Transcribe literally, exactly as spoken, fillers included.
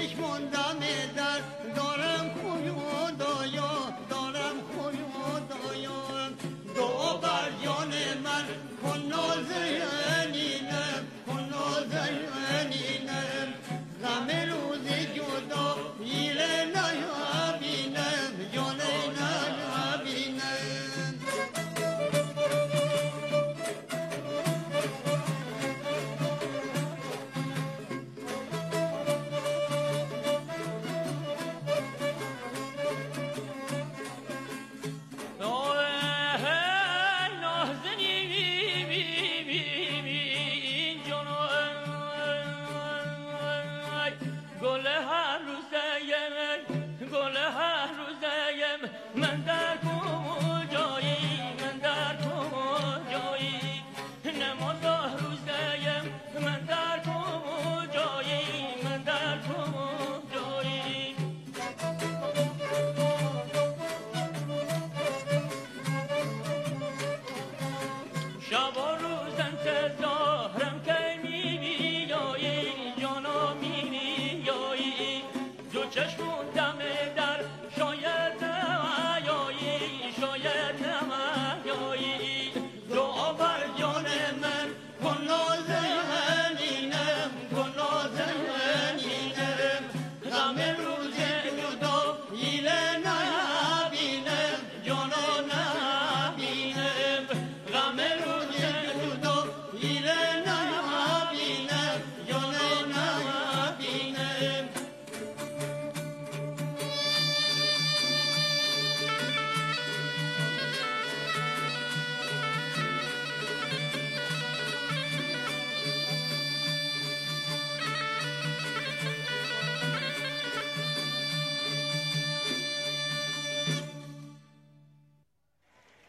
پیش موندم در دارم خدایا دارم خدایا دعا بر جان من کن نازنینم کن نازنینم غم روز جدا ایله نیابینم جان نیابینم گل هر روزیم گل هر روزیم من در کجایی من در کجایی نماز روزیم من در کجایی من در کجایی شب و روز انتظارم که می بیایی جانا می بیایی دو چشم